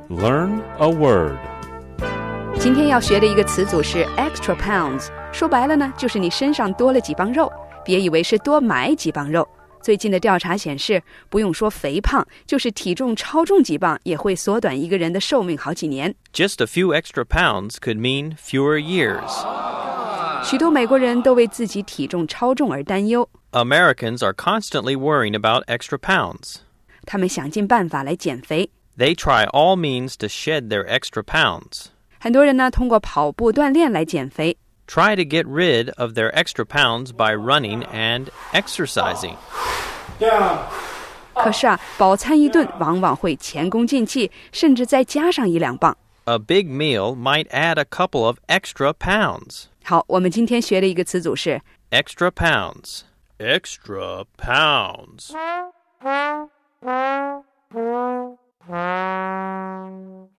Learn a word. 今天要学的一个词组是 extra pounds， 说白了呢，就是你身上多了几磅肉，别以为是多买几磅肉。最近的调查显示，不用说肥胖，就是体重超重几磅，也会缩短一个人的寿命好几年。 Just a few extra pounds could mean fewer years. 许多美国人都为自己体重超重而担忧。 Americans are constantly worrying about extra pounds. 他们想尽办法来减肥。 They try all means to shed their extra pounds. 很多人呢，通过跑步锻炼来减肥。 Try to get rid of their extra pounds by running and exercising. 可是啊，饱餐一顿往往会前功尽弃，甚至再加上1-2磅。 A big meal might add a couple of extra pounds. 好，我们今天学的一个词组是 Extra pounds. Extra pounds.